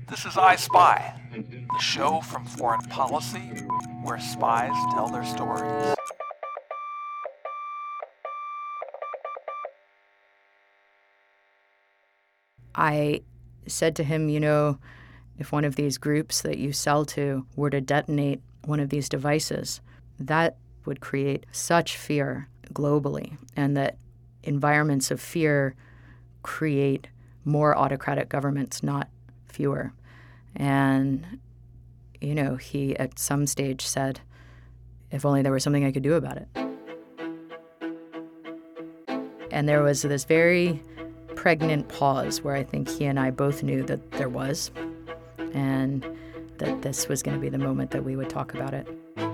This is I Spy, the show from Foreign Policy where spies tell their stories. I said to him, if one of these groups that you sell to were to detonate one of these devices, that would create such fear globally, and that environments of fear create more autocratic governments, not fewer. And, he at some stage said, if only there was something I could do about it. And there was this very pregnant pause where I think he and I both knew that there was, and that this was going to be the moment that we would talk about it.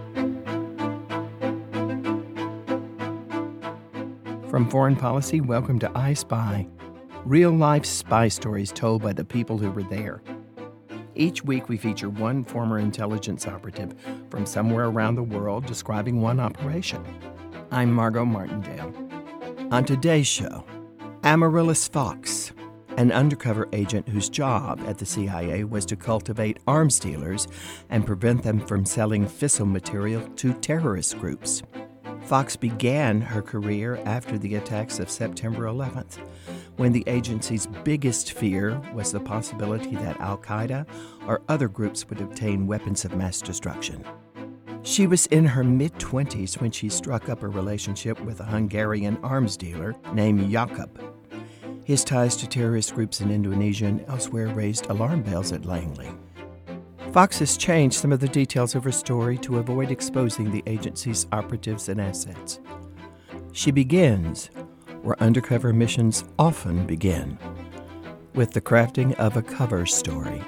From Foreign Policy, welcome to I Spy, real-life spy stories told by the people who were there. Each week we feature one former intelligence operative from somewhere around the world describing one operation. I'm Margot Martindale. On today's show, Amaryllis Fox, an undercover agent whose job at the CIA was to cultivate arms dealers and prevent them from selling fissile material to terrorist groups. Fox began her career after the attacks of September 11th, when the agency's biggest fear was the possibility that al-Qaeda or other groups would obtain weapons of mass destruction. She was in her mid-20s when she struck up a relationship with a Hungarian arms dealer named Jakub. His ties to terrorist groups in Indonesia and elsewhere raised alarm bells at Langley. Fox has changed some of the details of her story to avoid exposing the agency's operatives and assets. She begins where undercover missions often begin, with the crafting of a cover story.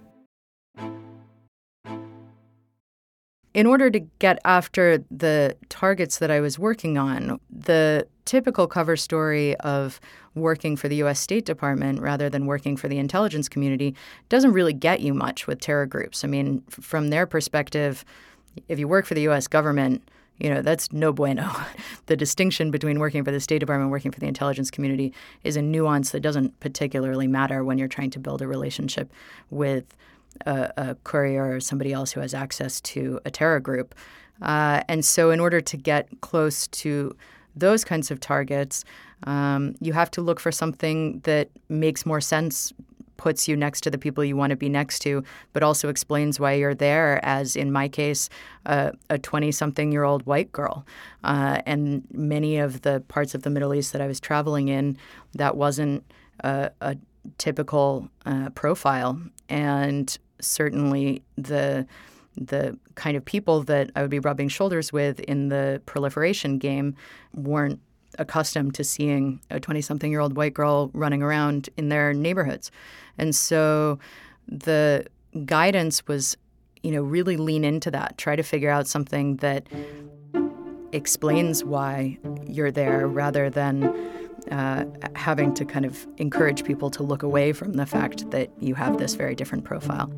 In order to get after the targets that I was working on, the typical cover story of working for the U.S. State Department rather than working for the intelligence community doesn't really get you much with terror groups. I mean, from their perspective, if you work for the U.S. government, that's no bueno. The distinction between working for the State Department and working for the intelligence community is a nuance that doesn't particularly matter when you're trying to build a relationship with a courier or somebody else who has access to a terror group. And so in order to get close to those kinds of targets, you have to look for something that makes more sense, puts you next to the people you want to be next to, but also explains why you're there, as in my case, a 20-something-year-old white girl. And many of the parts of the Middle East that I was traveling in, that wasn't a typical profile. And certainly the kind of people that I would be rubbing shoulders with in the proliferation game weren't accustomed to seeing a 20-something-year-old white girl running around in their neighborhoods. And so the guidance was, really lean into that. Try to figure out something that explains why you're there rather than having to kind of encourage people to look away from the fact that you have this very different profile.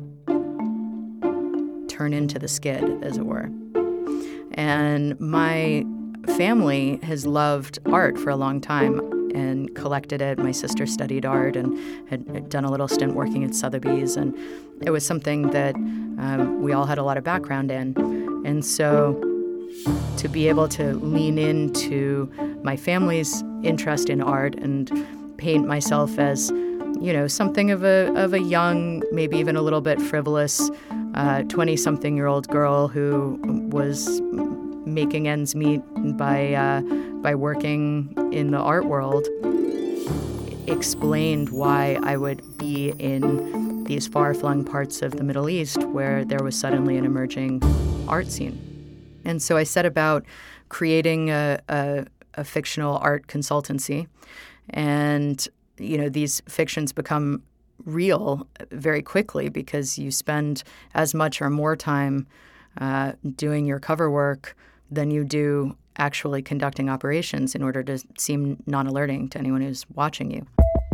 Turn into the skid, as it were. And my family has loved art for a long time and collected it. My sister studied art and had done a little stint working at Sotheby's, and it was something that we all had a lot of background in. And so to be able to lean into my family's interest in art and paint myself as, something of a young, maybe even a little bit frivolous 20-something-year-old girl who was making ends meet by working in the art world, explained why I would be in these far-flung parts of the Middle East where there was suddenly an emerging art scene. And so I set about creating a fictional art consultancy. And, these fictions become real very quickly because you spend as much or more time doing your cover work than you do actually conducting operations in order to seem non-alerting to anyone who's watching you.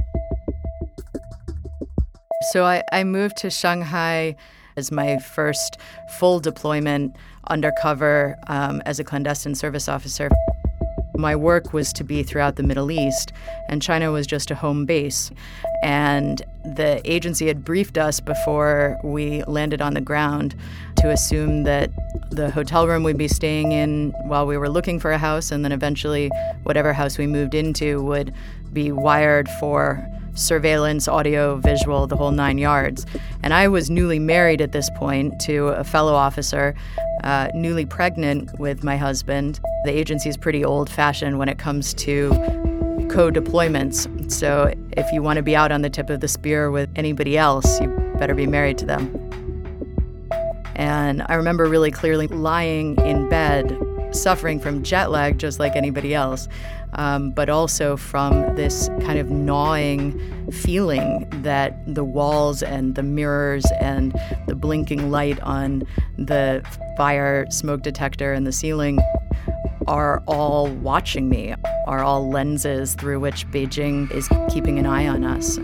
So I moved to Shanghai as my first full deployment undercover as a clandestine service officer. My work was to be throughout the Middle East, and China was just a home base. And the agency had briefed us before we landed on the ground to assume that the hotel room we'd be staying in while we were looking for a house, and then eventually whatever house we moved into would be wired for surveillance, audio, visual, the whole 9 yards. And I was newly married at this point to a fellow officer, newly pregnant with my husband. The agency is pretty old-fashioned when it comes to co-deployments. So if you want to be out on the tip of the spear with anybody else, you better be married to them. And I remember really clearly lying in bed, suffering from jet lag just like anybody else, but also from this kind of gnawing feeling that the walls and the mirrors and the blinking light on the fire smoke detector in the ceiling are all watching me, are all lenses through which Beijing is keeping an eye on us.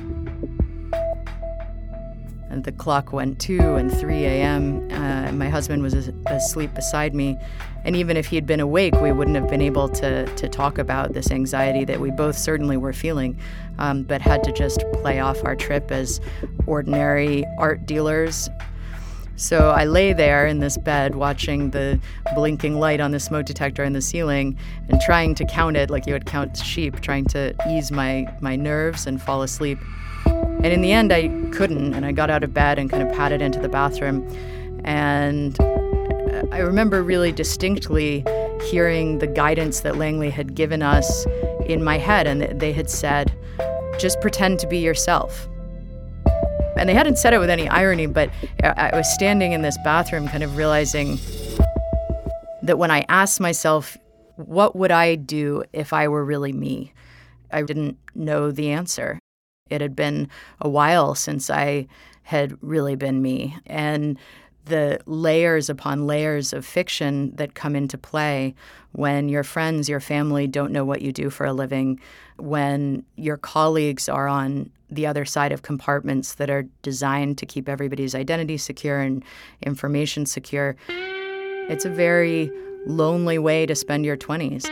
And the clock went 2 and 3 a.m. My husband was asleep beside me. And even if he had been awake, we wouldn't have been able to talk about this anxiety that we both certainly were feeling, but had to just play off our trip as ordinary art dealers. So I lay there in this bed watching the blinking light on the smoke detector in the ceiling and trying to count it like you would count sheep, trying to ease my nerves and fall asleep. And in the end, I couldn't, and I got out of bed and kind of padded into the bathroom. And I remember really distinctly hearing the guidance that Langley had given us in my head, and they had said, just pretend to be yourself. And they hadn't said it with any irony, but I was standing in this bathroom kind of realizing that when I asked myself, what would I do if I were really me? I didn't know the answer. It had been a while since I had really been me. And the layers upon layers of fiction that come into play when your friends, your family don't know what you do for a living, when your colleagues are on the other side of compartments that are designed to keep everybody's identity secure and information secure. It's a very lonely way to spend your 20s.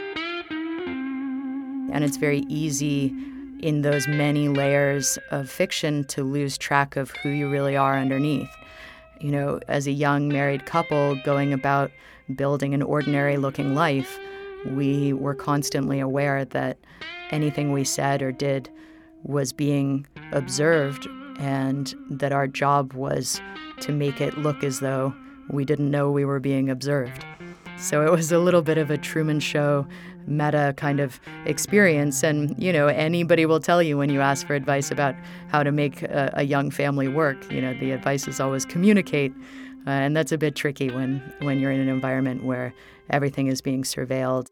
And it's very easy in those many layers of fiction to lose track of who you really are underneath. You know, as a young married couple going about building an ordinary-looking life, we were constantly aware that anything we said or did was being observed, and that our job was to make it look as though we didn't know we were being observed. So it was a little bit of a Truman Show meta kind of experience. And, you know, anybody will tell you when you ask for advice about how to make a young family work, you know, the advice is always communicate. And that's a bit tricky when you're in an environment where everything is being surveilled.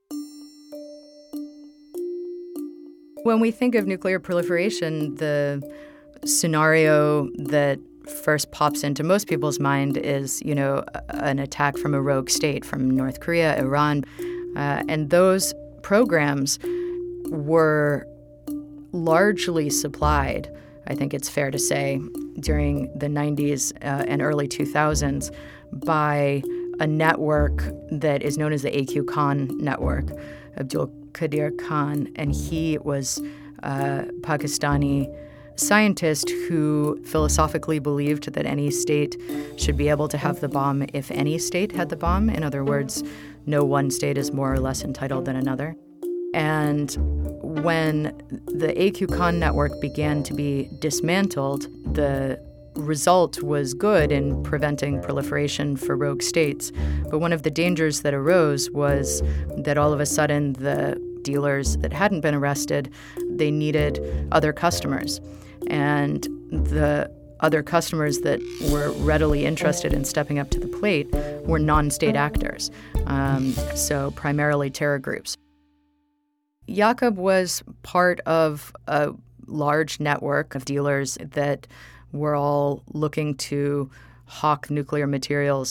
When we think of nuclear proliferation, the scenario that first pops into most people's mind is, you know, an attack from a rogue state, from North Korea, Iran. And those programs were largely supplied, I think it's fair to say, during the 90s and early 2000s by a network that is known as the A.Q. Khan network, Abdul Qadir Khan. And he was a Pakistani scientist who philosophically believed that any state should be able to have the bomb if any state had the bomb. In other words, no one state is more or less entitled than another. And when the A.Q. Khan network began to be dismantled, the result was good in preventing proliferation for rogue states. But one of the dangers that arose was that all of a sudden the dealers that hadn't been arrested, they needed other customers. And the other customers that were readily interested in stepping up to the plate were non-state actors, so primarily terror groups. Jakob was part of a large network of dealers that were all looking to hawk nuclear materials.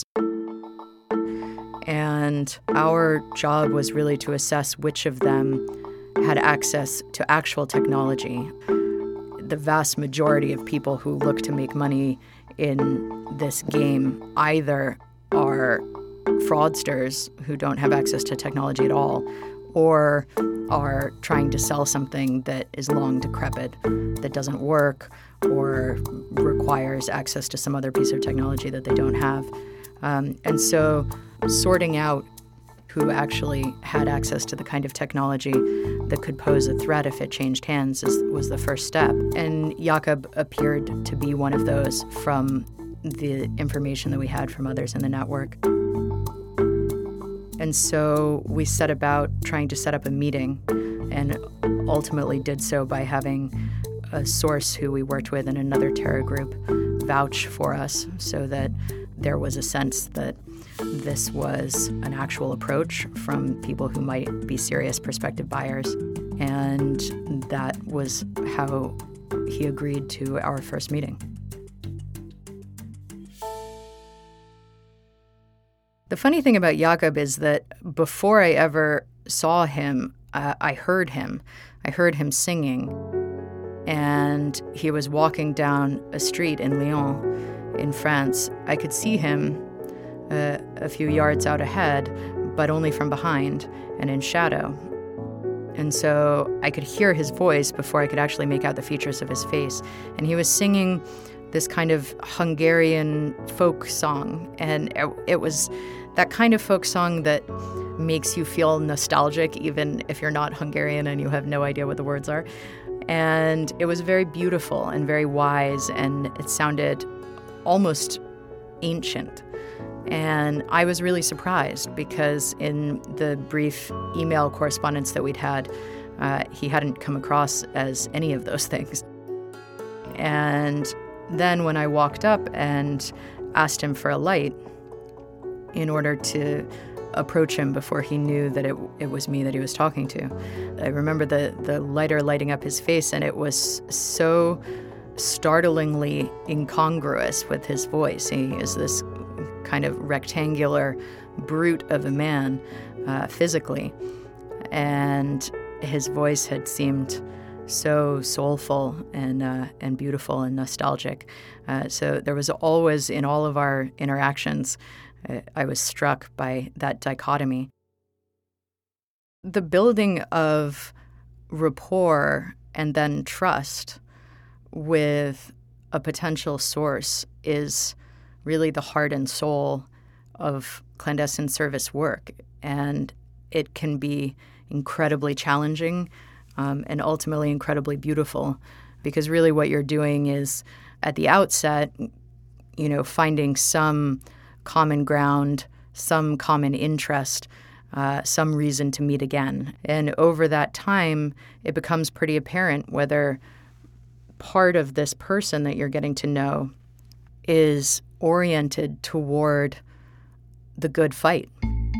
And our job was really to assess which of them had access to actual technology. The vast majority of people who look to make money in this game either are fraudsters who don't have access to technology at all, or are trying to sell something that is long decrepit, that doesn't work, or requires access to some other piece of technology that they don't have. And so sorting out who actually had access to the kind of technology that could pose a threat if it changed hands was the first step. And Jakob appeared to be one of those from the information that we had from others in the network. And so we set about trying to set up a meeting, and ultimately did so by having a source who we worked with in another terror group vouch for us, so that there was a sense that this was an actual approach from people who might be serious prospective buyers. And that was how he agreed to our first meeting. The funny thing about Jakob is that before I ever saw him, I heard him. I heard him singing. And he was walking down a street in Lyon, in France. I could see him a few yards out ahead, but only from behind and in shadow. And so I could hear his voice before I could actually make out the features of his face. And he was singing this kind of Hungarian folk song. And it was that kind of folk song that makes you feel nostalgic, even if you're not Hungarian and you have no idea what the words are. And it was very beautiful and very wise, and it sounded almost ancient. And I was really surprised because in the brief email correspondence that we'd had, he hadn't come across as any of those things. And then when I walked up and asked him for a light in order to approach him before he knew that it was me that he was talking to, I remember the lighter lighting up his face, and it was so startlingly incongruous with his voice. He is this kind of rectangular brute of a man physically, and his voice had seemed so soulful and beautiful and nostalgic. So there was always, in all of our interactions, I was struck by that dichotomy. The building of rapport and then trust with a potential source is really the heart and soul of clandestine service work. And it can be incredibly challenging and ultimately incredibly beautiful, because really what you're doing is, at the outset, finding some common ground, some common interest, some reason to meet again. And over that time, it becomes pretty apparent whether part of this person that you're getting to know is oriented toward the good fight.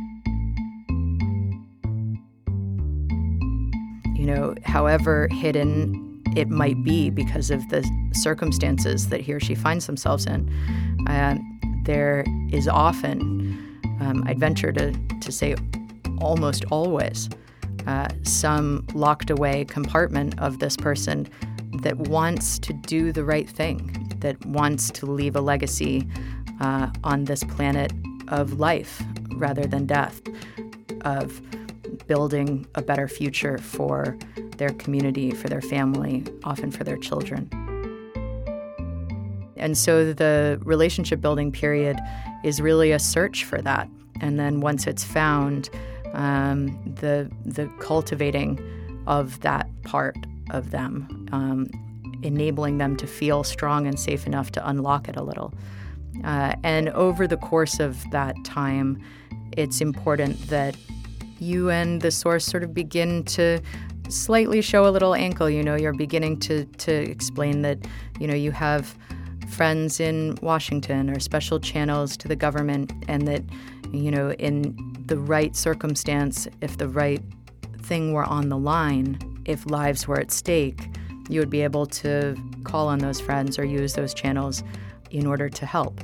However hidden it might be because of the circumstances that he or she finds themselves in, there is often, I'd venture to say almost always, some locked away compartment of this person that wants to do the right thing, that wants to leave a legacy on this planet of life rather than death, of building a better future for their community, for their family, often for their children. And so the relationship building period is really a search for that. And then once it's found, the cultivating of that part of them, enabling them to feel strong and safe enough to unlock it a little. And over the course of that time, it's important that you and the source sort of begin to slightly show a little ankle. You're beginning to explain that, you have friends in Washington or special channels to the government, and that, in the right circumstance, if the right thing were on the line, if lives were at stake, you would be able to call on those friends or use those channels in order to help.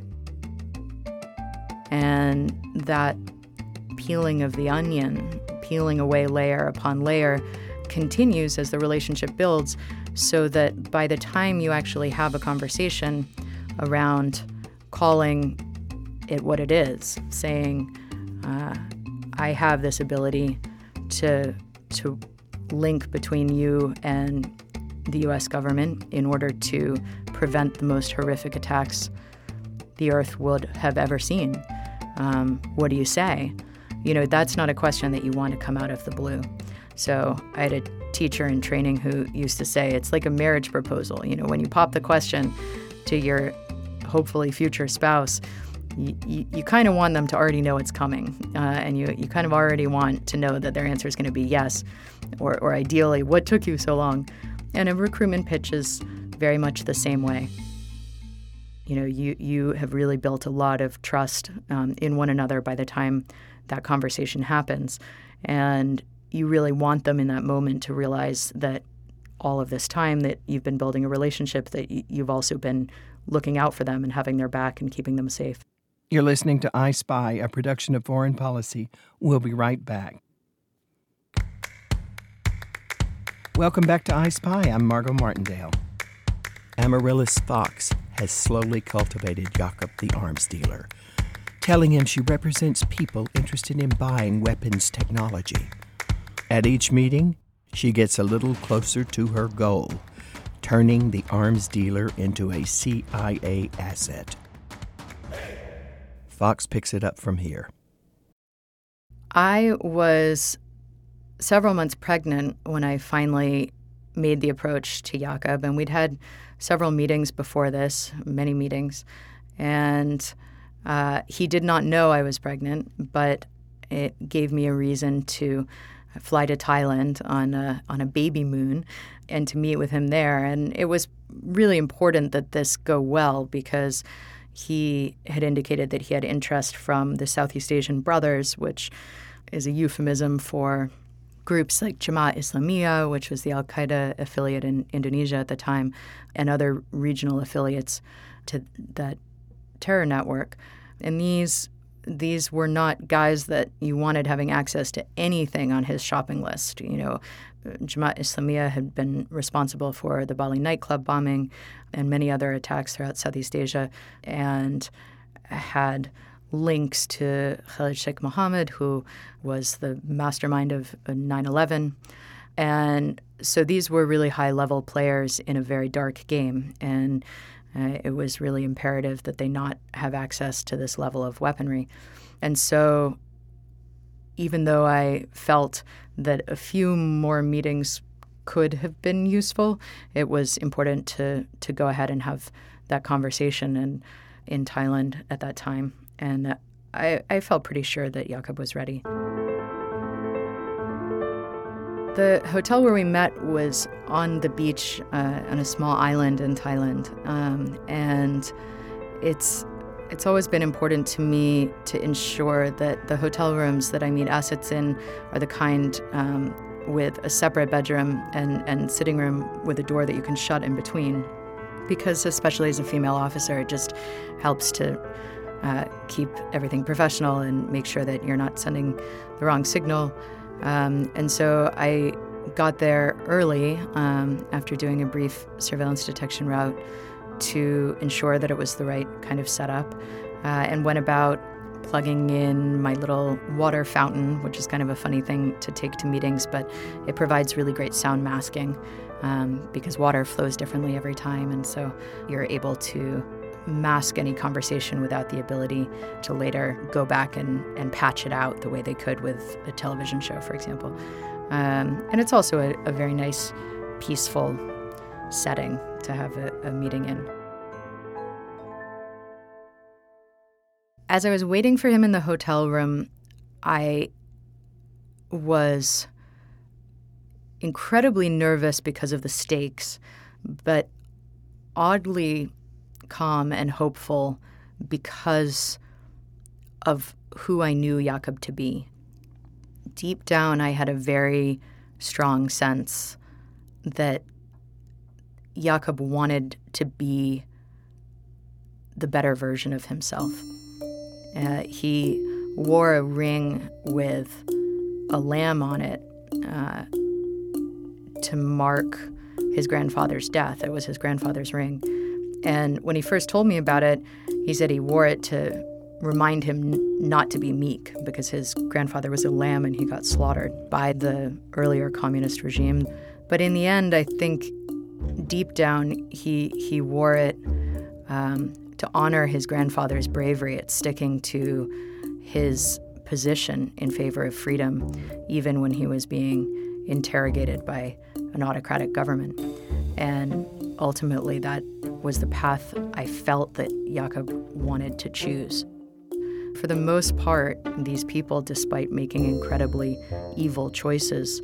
And that peeling of the onion, peeling away layer upon layer, continues as the relationship builds, so that by the time you actually have a conversation around calling it what it is, saying, I have this ability to link between you and the U.S. government in order to prevent the most horrific attacks the Earth would have ever seen. What do you say? That's not a question that you want to come out of the blue. So I had a teacher in training who used to say it's like a marriage proposal. When you pop the question to your hopefully future spouse, you kind of want them to already know it's coming. And you kind of already want to know that their answer is going to be yes, or ideally, what took you so long? And a recruitment pitch is very much the same way. You have really built a lot of trust in one another by the time that conversation happens. And you really want them in that moment to realize that all of this time that you've been building a relationship, that you've also been looking out for them and having their back and keeping them safe. You're listening to I Spy, a production of Foreign Policy. We'll be right back. Welcome back to I Spy. I'm Margot Martindale. Amaryllis Fox has slowly cultivated Jacob the arms dealer, telling him she represents people interested in buying weapons technology. At each meeting, she gets a little closer to her goal, turning the arms dealer into a CIA asset. Fox picks it up from here. I was several months pregnant when I finally made the approach to Jacob, and we'd had several meetings before this, many meetings, and he did not know I was pregnant, but it gave me a reason to fly to Thailand on a baby moon and to meet with him there. And it was really important that this go well because he had indicated that he had interest from the Southeast Asian Brothers, which is a euphemism for groups like Jemaah Islamiyah, which was the al-Qaeda affiliate in Indonesia at the time, and other regional affiliates to that terror network. And these were not guys that you wanted having access to anything on his shopping list. Jemaah Islamiyah had been responsible for the Bali nightclub bombing and many other attacks throughout Southeast Asia, and had links to Khalid Sheikh Mohammed, who was the mastermind of 9/11. And so these were really high-level players in a very dark game, and it was really imperative that they not have access to this level of weaponry. And so even though I felt that a few more meetings could have been useful, it was important to go ahead and have that conversation in Thailand at that time. And I felt pretty sure that Jacob was ready. The hotel where we met was on the beach on a small island in Thailand. And it's always been important to me to ensure that the hotel rooms that I meet assets in are the kind with a separate bedroom and sitting room with a door that you can shut in between. Because especially as a female officer, it just helps to keep everything professional and make sure that you're not sending the wrong signal. And so I got there early after doing a brief surveillance detection route to ensure that it was the right kind of setup, and went about plugging in my little water fountain, which is kind of a funny thing to take to meetings, but it provides really great sound masking because water flows differently every time, and so you're able to mask any conversation without the ability to later go back and patch it out the way they could with a television show, for example. And it's also a very nice, peaceful setting to have a meeting in. As I was waiting for him in the hotel room, I was incredibly nervous because of the stakes, but oddly calm and hopeful because of who I knew Jacob to be. Deep down, I had a very strong sense that Jacob wanted to be the better version of himself. He wore a ring with a lamb on it to mark his grandfather's death. It was his grandfather's ring. And when he first told me about it, he said he wore it to remind him not to be meek, because his grandfather was a lamb and he got slaughtered by the earlier communist regime. But in the end, I think deep down he wore it to honor his grandfather's bravery at sticking to his position in favor of freedom, even when he was being interrogated by an autocratic government. And ultimately, that was the path I felt that Jakob wanted to choose. For the most part, these people, despite making incredibly evil choices,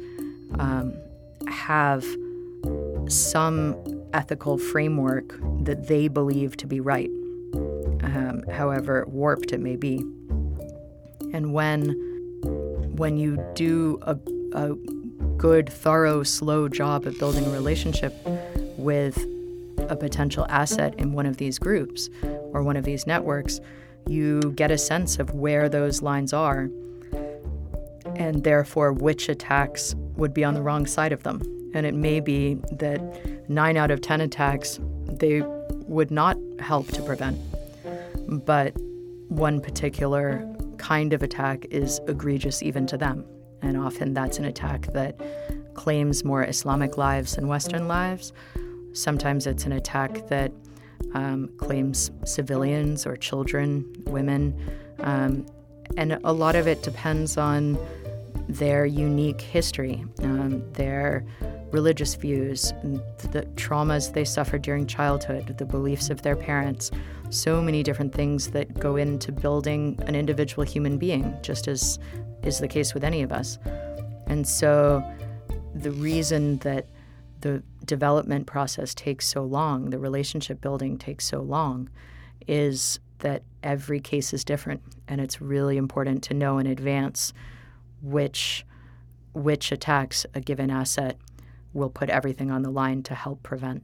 have some ethical framework that they believe to be right, however warped it may be. And when you do a good, thorough, slow job of building a relationship with a potential asset in one of these groups or one of these networks, you get a sense of where those lines are and therefore which attacks would be on the wrong side of them. And it may be that 9 out of 10 attacks they would not help to prevent, but one particular kind of attack is egregious even to them. And often that's an attack that claims more Islamic lives than Western lives. Sometimes it's an attack that claims civilians or children, women. And a lot of it depends on their unique history, their religious views, the traumas they suffered during childhood, the beliefs of their parents. So many different things that go into building an individual human being, just as is the case with any of us. And so the reason that the development process takes so long, the relationship building takes so long, is that every case is different. And it's really important to know in advance which attacks a given asset will put everything on the line to help prevent.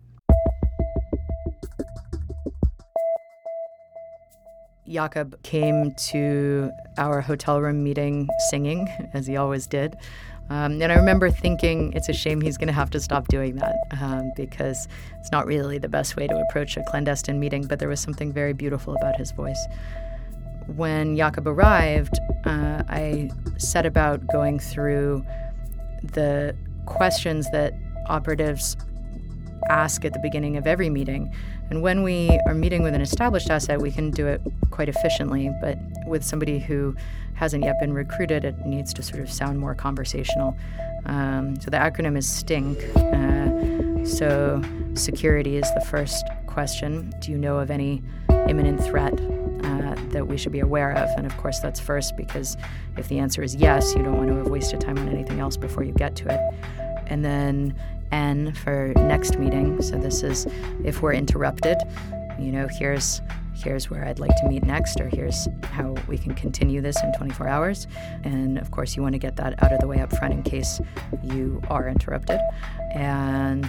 Jakob came to our hotel room meeting singing, as he always did. And I remember thinking it's a shame he's going to have to stop doing that because it's not really the best way to approach a clandestine meeting, but there was something very beautiful about his voice. When Jakob arrived, I set about going through the questions that operatives ask at the beginning of every meeting. And when we are meeting with an established asset, we can do it quite efficiently. But with somebody who hasn't yet been recruited, it needs to sort of sound more conversational. So the acronym is STINK. So security is the first question. Do you know of any imminent threat that we should be aware of? And of course, that's first, because if the answer is yes, you don't want to have wasted time on anything else before you get to it. And then N for next meeting. So this is if we're interrupted, here's where I'd like to meet next, or here's how we can continue this in 24 hours. And of course, you want to get that out of the way up front in case you are interrupted. And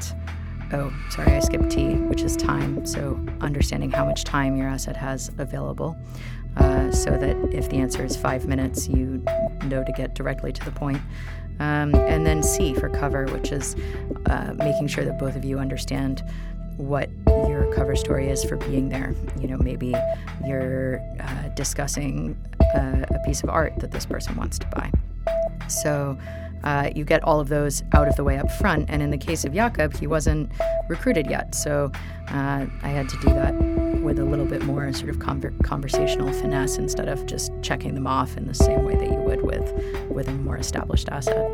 I skipped T, which is time. So understanding how much time your asset has available, so that if the answer is 5 minutes, you know to get directly to the point. And then C for cover, which is making sure that both of you understand what your cover story is for being there. Maybe you're discussing a piece of art that this person wants to buy. So you get all of those out of the way up front. And in the case of Jakob, he wasn't recruited yet. So I had to do that with a little bit more sort of conversational finesse instead of just checking them off in the same way that you would with a more established asset.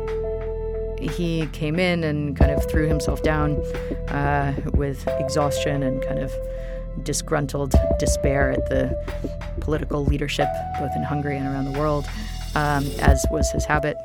He came in and kind of threw himself down with exhaustion and kind of disgruntled despair at the political leadership, both in Hungary and around the world, as was his habit.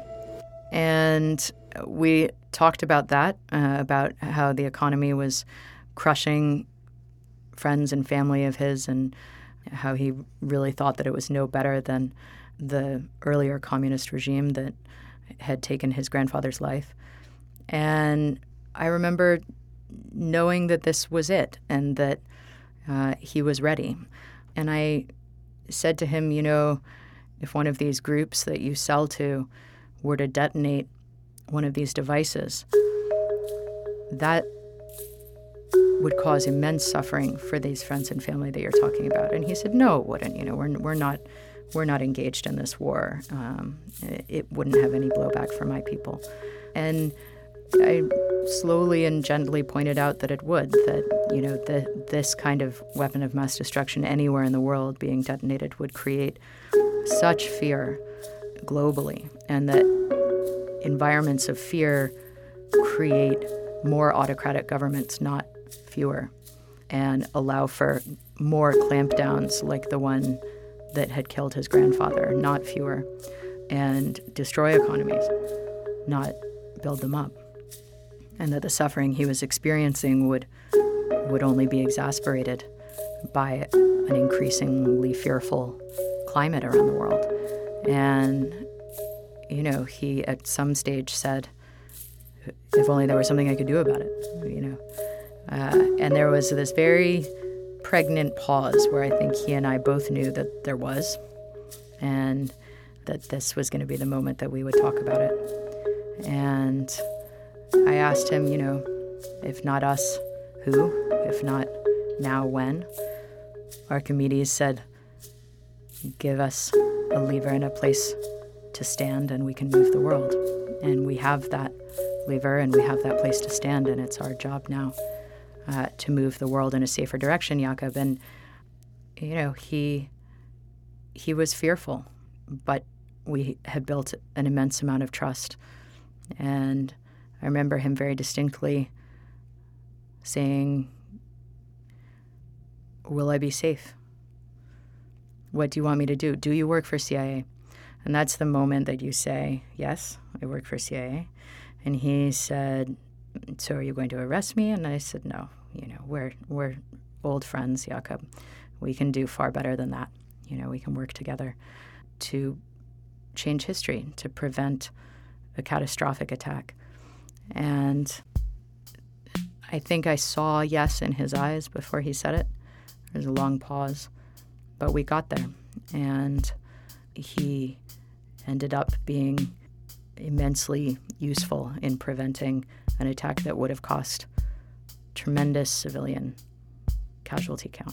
And we talked about that, about how the economy was crushing friends and family of his, and how he really thought that it was no better than the earlier communist regime that had taken his grandfather's life. And I remember knowing that this was it and that he was ready. And I said to him, if one of these groups that you sell to were to detonate one of these devices, that would cause immense suffering for these friends and family that you're talking about. And he said, no, it wouldn't. We're not engaged in this war. It wouldn't have any blowback for my people. And I slowly and gently pointed out that it would, that, this kind of weapon of mass destruction anywhere in the world being detonated would create such fear globally, and that environments of fear create more autocratic governments, not fewer, and allow for more clampdowns like the one that had killed his grandfather, not fewer, and destroy economies, not build them up. And that the suffering he was experiencing would only be exacerbated by an increasingly fearful climate around the world. And, he at some stage said, if only there was something I could do about it, And there was this very pregnant pause where I think he and I both knew that there was, and that this was going to be the moment that we would talk about it. And I asked him, if not us, who? If not now, when? Archimedes said, give us a lever and a place to stand and we can move the world. And we have that lever and we have that place to stand, and it's our job now to move the world in a safer direction, Jakob. And, he was fearful, but we had built an immense amount of trust. And I remember him very distinctly saying, will I be safe? What do you want me to do? Do you work for CIA? And that's the moment that you say, yes, I work for CIA. And he said, so are you going to arrest me? And I said, no, we're old friends, Jakob. We can do far better than that. We can work together to change history, to prevent a catastrophic attack. And I think I saw yes in his eyes before he said it. There was a long pause, but we got there. And he ended up being immensely useful in preventing an attack that would have cost tremendous civilian casualty count.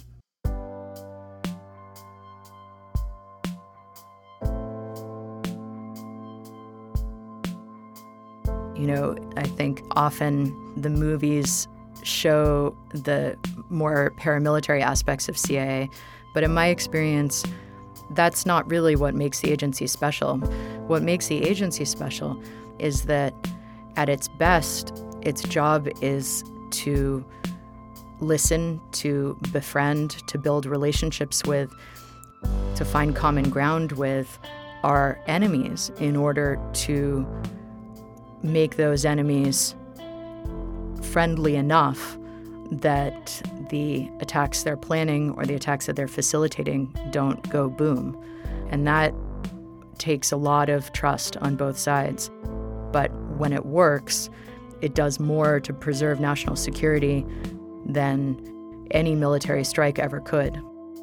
I think often the movies show the more paramilitary aspects of CIA, but in my experience, that's not really what makes the agency special. What makes the agency special is that at its best, its job is to listen, to befriend, to build relationships with, to find common ground with our enemies in order to make those enemies friendly enough that the attacks they're planning or the attacks that they're facilitating don't go boom. And that takes a lot of trust on both sides. But when it works, it does more to preserve national security than any military strike ever could.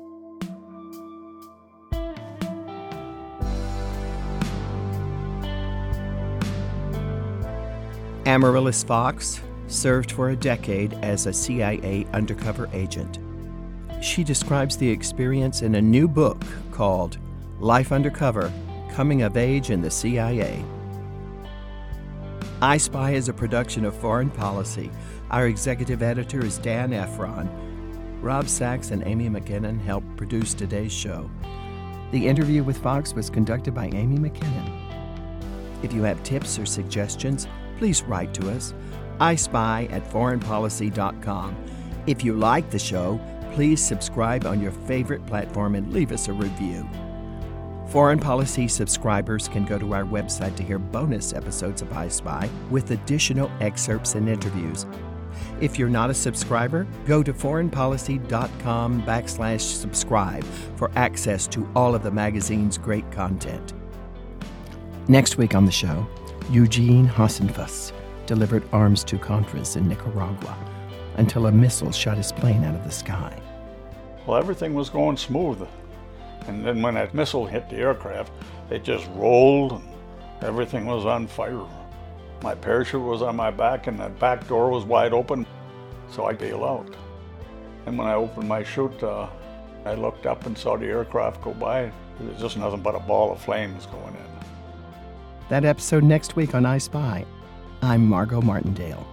Amaryllis Fox served for a decade as a CIA undercover agent. She describes the experience in a new book called Life Undercover: Coming of Age in the CIA. I Spy is a production of Foreign Policy. Our executive editor is Dan Efron. Rob Sachs and Amy McKinnon helped produce today's show. The interview with Fox was conducted by Amy McKinnon. If you have tips or suggestions, please write to us, ispy@foreignpolicy.com. If you like the show, please subscribe on your favorite platform and leave us a review. Foreign Policy subscribers can go to our website to hear bonus episodes of I Spy with additional excerpts and interviews. If you're not a subscriber, go to foreignpolicy.com/subscribe for access to all of the magazine's great content. Next week on the show, Eugene Hasenfuss delivered arms to Contras in Nicaragua until a missile shot his plane out of the sky. Well, everything was going smooth. And then when that missile hit the aircraft, it just rolled and everything was on fire. My parachute was on my back and that back door was wide open. so I bailed out. And when I opened my chute, I looked up and saw the aircraft go by. It was just nothing but a ball of flames going in. That episode next week on I Spy. I'm Margot Martindale.